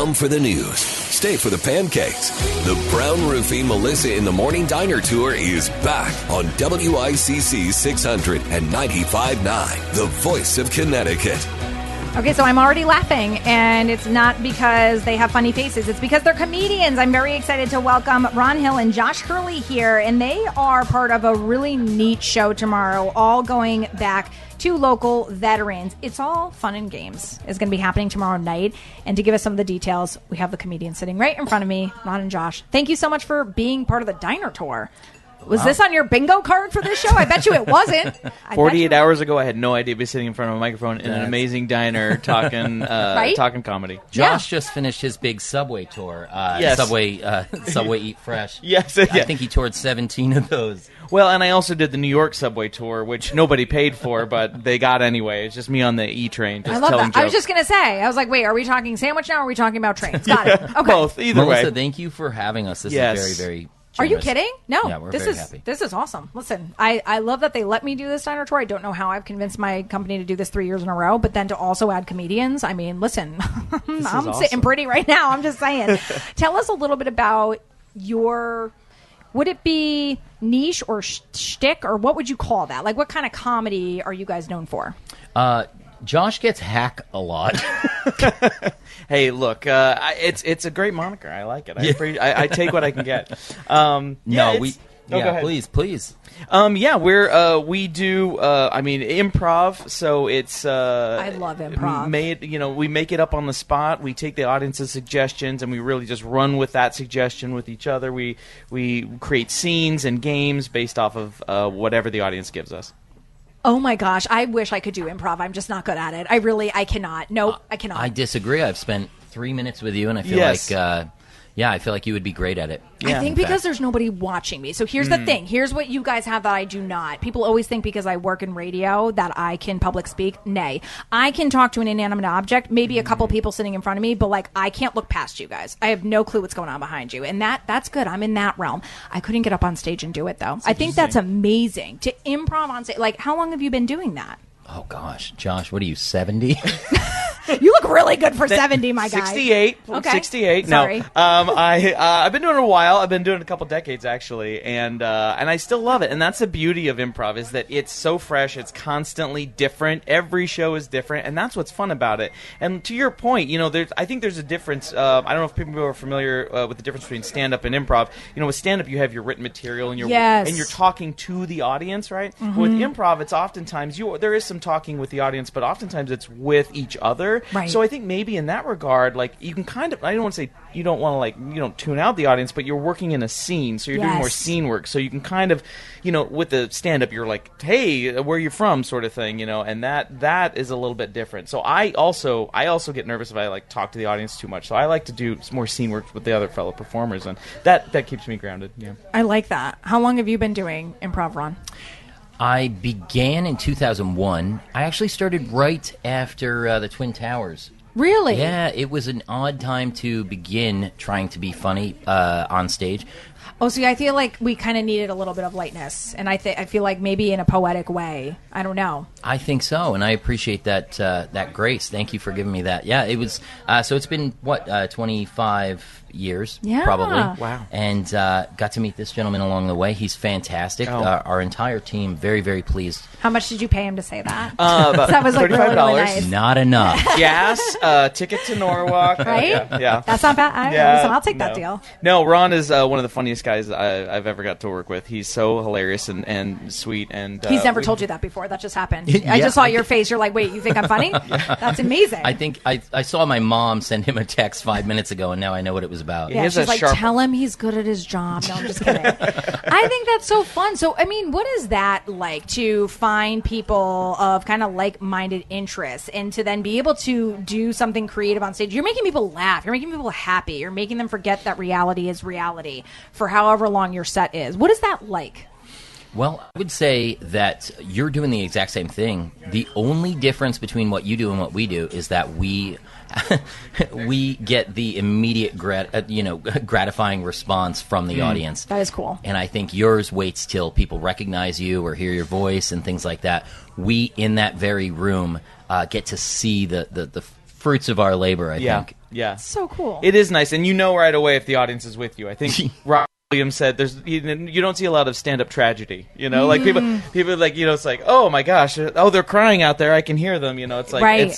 Come for the news. Stay for the pancakes. The Brown Roofing Melissa in the Morning Diner Tour is back on WICC 600 and 95.9, the voice of Connecticut. Okay, so I'm already laughing, and it's not because they have funny faces. It's because they're comedians. I'm very excited to welcome Ron Hill and Josh Hurley here, and they are part of a really neat show tomorrow, all going back to local veterans. It's all fun and games. It's going to be happening tomorrow night, and to give us some of the details, we have the comedians sitting right in front of me, Ron and Josh. Thank you so much for being part of the Diner Tour. Was this on your bingo card for this show? I bet you it wasn't. 48 hours ago, I had no idea I'd be sitting in front of a microphone in an amazing diner talking Right? talking comedy. Josh just finished his big Subway tour. Yes. Subway Eat Fresh. Yes, I yeah. think he toured 17 of those. Well, and I also did the New York subway tour, which nobody paid for, but they got anyway. It's just me on the E train, just I love telling that. jokes. I was just going to say, I was like, wait, are we talking sandwich now or are we talking about trains? Got it. Okay. Both, either Melissa, way. thank you for having us. This Yes. is very, very Are you generous. kidding? No. Yeah, we're this very is happy. This is awesome. Listen, I love that they let me do this Diner Tour. I don't know how I've convinced my company to do this 3 years in a row, but then to also add comedians. I mean, listen, I'm awesome. sitting pretty right now. I'm just saying. Tell us a little bit about your... Would it be niche or shtick, or what would you call that? Like, what kind of comedy are you guys known for? Josh gets hack a lot. Hey, look, it's a great moniker. I like it. I take what I can get. Go ahead. Please. We do. Improv. So it's. I love improv. We make it up on the spot. We take the audience's suggestions and we really just run with that suggestion with each other. We create scenes and games based off of whatever the audience gives us. Oh my gosh, I wish I could do improv. I'm just not good at it. I cannot. Nope, I cannot. I disagree. I've spent 3 minutes with you, and I feel Yes. I feel like you would be great at it. I think because there's nobody watching me. So here's the thing. Here's what you guys have that I do not. People always think because I work in radio that I can public speak. Nay. I can talk to an inanimate object, maybe a couple people sitting in front of me, but like I can't look past you guys. I have no clue what's going on behind you. And that's good. I'm in that realm. I couldn't get up on stage and do it though. I think that's amazing. To improv on stage. Like, how long have you been doing that? Oh gosh, Josh, what are you, 70? You look really good for 70, my guy. 68. Okay. 68. Sorry. No. I've been doing it a while. I've been doing it a couple decades, actually. And I still love it. And that's the beauty of improv is that it's so fresh. It's constantly different. Every show is different. And that's what's fun about it. And to your point, I think there's a difference. I don't know if people are familiar with the difference between stand-up and improv. With stand-up, you have your written material and you're talking to the audience, right? Mm-hmm. With improv, it's oftentimes there is some talking with the audience, but oftentimes it's with each other. Right. So I think maybe in that regard, like you can kind of, I don't want to say you don't tune out the audience, but you're working in a scene, so you're doing more scene work. So you can kind of, with the stand-up, you're like, hey, where are you from, sort of thing, and that is a little bit different. So I also get nervous if I like talk to the audience too much. So I like to do some more scene work with the other fellow performers, and that keeps me grounded. Yeah. I like that. How long have you been doing improv, Ron? I began in 2001. I actually started right after the Twin Towers. Really? Yeah, it was an odd time to begin trying to be funny on stage. Oh, see, I feel like we kind of needed a little bit of lightness, and I feel like maybe in a poetic way. I don't know. I think so, and I appreciate that grace. Thank you for giving me that. Yeah, it was. So it's been 25 years, probably. Wow. And got to meet this gentleman along the way. He's fantastic. Oh. Our entire team, very, very pleased. How much did you pay him to say that? About That was like really, really $35. nice. Not enough. Gas, ticket to Norwalk. Right? Yeah. That's not bad. Listen, I'll take that deal. No, Ron is one of the funniest guys I've ever got to work with. He's so hilarious and sweet. And He's never told you that before. That just happened. I just saw your face. You're like, wait, you think I'm funny? That's amazing. I think I saw my mom send him a text 5 minutes ago, and now I know what it was about. Yeah, has she's a like, sharp- tell him he's good at his job. No, I'm just kidding. I think that's so fun. So, I mean, what is that like to find people of kind of like-minded interests and to then be able to do something creative on stage? You're making people laugh. You're making people happy. You're making them forget that reality is reality for however long your set is. What is that like? Well, I would say that you're doing the exact same thing. The only difference between what you do and what we do is that we get the immediate gratifying response from the audience. That is cool. And I think yours waits till people recognize you or hear your voice and things like that. We, in that very room, get to see the fruits of our labor, I think. Yeah. So cool. It is nice, and you know right away if the audience is with you. I think Rob Williams said you don't see a lot of stand-up tragedy, like people like, it's like, oh my gosh, they're crying out there, I can hear them, it's like, right.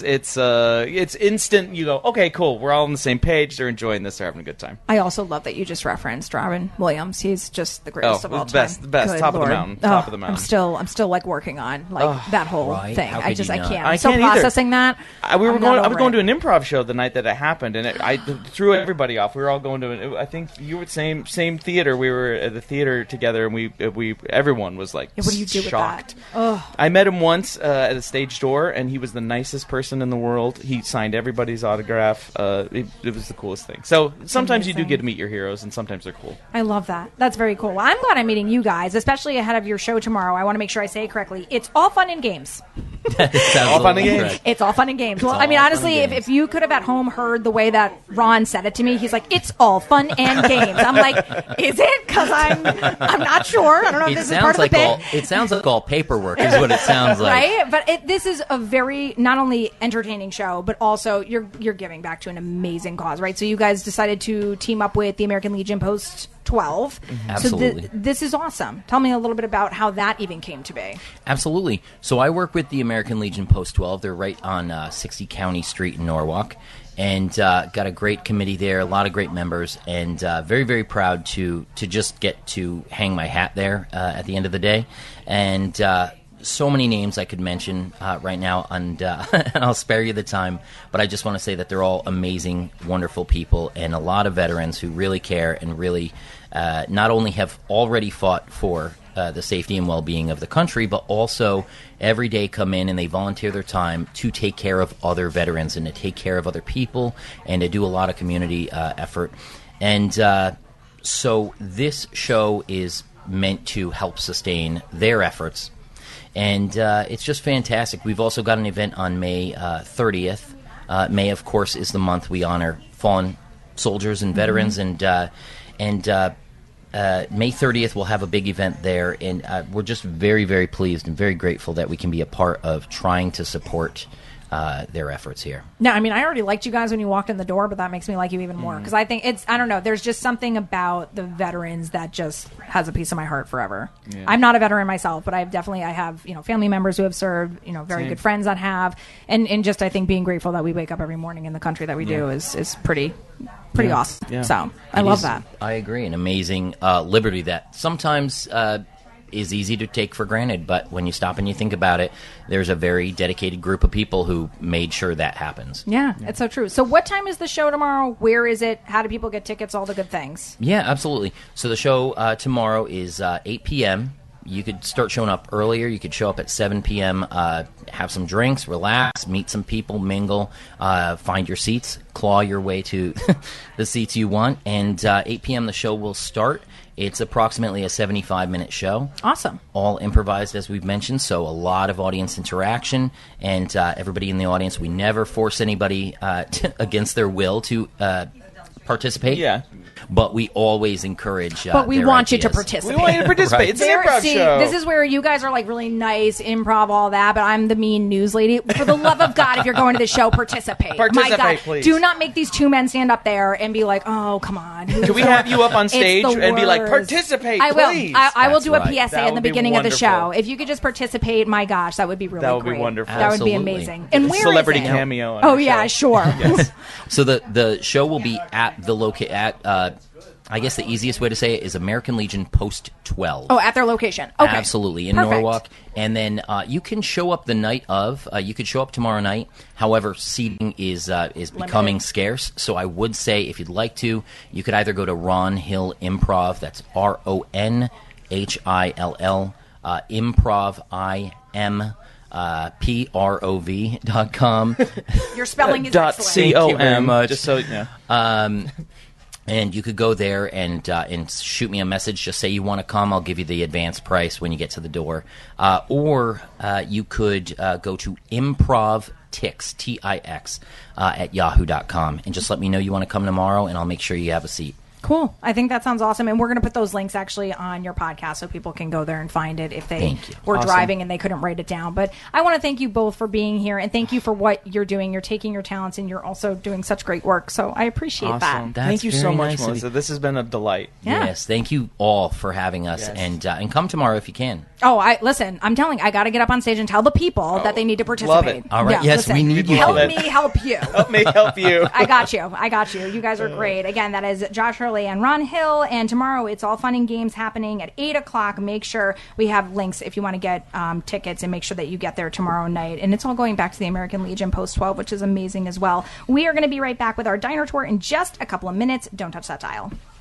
it's instant. You go, okay, cool, we're all on the same page, they're enjoying this, they're having a good time. I also love that you just referenced Robin Williams. He's just the greatest of all time. The best, Good top Lord. of the mountain. I'm still like working on that whole thing. How I could you not? can't. I I'm still can't either. processing that. I was over going to it. an improv show the night that it happened, and I threw everybody off. We were all going to I think you were same theater. We were at the theater together, and we everyone was like, what do you do shocked. with that? Oh. I met him once at a stage door, and he was the nicest person in the world. He signed everybody's autograph. It was the coolest thing. So sometimes you do get to meet your heroes, and sometimes they're cool. I love that. That's very cool. Well, I'm glad I'm meeting you guys, especially ahead of your show tomorrow. I want to make sure I say it correctly. It's all fun and games. All fun and games. It's all fun and games. Well, I mean, honestly, if you could have at home heard the way that Ron said it to me, he's like, it's all fun and games. I'm like, is it? Because I'm not sure. I don't know if this is part of the bit. It sounds like all paperwork is what it sounds like. Right? But this is a very, not only entertaining show, but also you're giving back to an amazing cause, right? So you guys decided to team up with the American Legion Post 12. Absolutely. So this is awesome. Tell me a little bit about how that even came to be. Absolutely. So I work with the American Legion Post 12. They're right on 60 County Street in Norwalk. And got a great committee there, a lot of great members, and very, very proud to just get to hang my hat there at the end of the day. And so many names I could mention right now, and I'll spare you the time, but I just want to say that they're all amazing, wonderful people, and a lot of veterans who really care and really not only have already fought for the safety and well-being of the country, but also every day come in and they volunteer their time to take care of other veterans and to take care of other people and to do a lot of community effort. And so this show is meant to help sustain their efforts. And it's just fantastic. We've also got an event on May 30th. May, of course, is the month we honor fallen soldiers and veterans, and May 30th, we'll have a big event there, and we're just very, very pleased and very grateful that we can be a part of trying to support their efforts here. No, I mean, I already liked you guys when you walked in the door, but that makes me like you even more, because I think I don't know, there's just something about the veterans that just has a piece of my heart forever. Yeah. I'm not a veteran myself, but I have family members who have served, very good friends that have, and just I think being grateful that we wake up every morning in the country that we do is pretty awesome. Yeah. So I love that. I agree. An amazing liberty that sometimes is easy to take for granted, but when you stop and you think about it, there's a very dedicated group of people who made sure that happens. Yeah, it's so true. So what time is the show tomorrow? Where is it? How do people get tickets? All the good things. Yeah, absolutely. So the show tomorrow is 8 p.m. You could start showing up earlier. You could show up at 7 p.m., have some drinks, relax, meet some people, mingle, find your seats, claw your way to the seats you want. And 8 p.m. the show will start. It's approximately a 75-minute show. Awesome. All improvised, as we've mentioned, so a lot of audience interaction. And everybody in the audience, we never force anybody against their will to participate. Yeah. But we always encourage but we their want ideas. you to participate. We want you to participate. Right. It's an improv show. This is where you guys are like really nice, improv, all that, but I'm the mean news lady. For the love of God, if you're going to the show, participate. Participate, My God, please. do not make these two men stand up there and be like, oh, come on. Can we have you up on stage and be like, participate, I will. please? I will That's do a right. PSA That in the would be beginning of the show. wonderful. If you could just participate, my gosh, that would be really That would be great. wonderful. That would be Absolutely. amazing. And where Celebrity is it? cameo on Oh, our yeah, show. sure. So the show will be at the I guess the easiest way to say it is American Legion Post 12. Oh, at their location. Okay. Absolutely, in Perfect. Norwalk. And then you can show up the night of. You could show up tomorrow night. However, seating is becoming scarce. So I would say, if you'd like to, you could either go to Ron Hill Improv. That's RONHILL Improv PROV.com. Your spelling is Dot excellent. Thank you very .com. much. Just so you know. And you could go there and shoot me a message. Just say you want to come. I'll give you the advance price when you get to the door. Or you could go to improvtix, Tix, at yahoo.com. And just let me know you want to come tomorrow, and I'll make sure you have a seat. Cool. I think that sounds awesome. And we're going to put those links actually on your podcast so people can go there and find it if they were driving and they couldn't write it down. But I want to thank you both for being here and thank you for what you're doing. You're taking your talents and you're also doing such great work. So I appreciate that. Thank you so much, Melissa. This has been a delight. Yeah. Yes. Thank you all for having us. Yes. And come tomorrow if you can. Oh, listen, I'm telling you, I got to get up on stage and tell the people that they need to participate. Love it. All right. Yes, listen, we need you. Help me help you. Help me help you. I got you. You guys are great. Again, that is Josh Hurley and Ron Hill. And tomorrow, it's all fun and games happening at 8 o'clock. Make sure we have links if you want to get tickets and make sure that you get there tomorrow night. And it's all going back to the American Legion Post 12, which is amazing as well. We are going to be right back with our diner tour in just a couple of minutes. Don't touch that dial.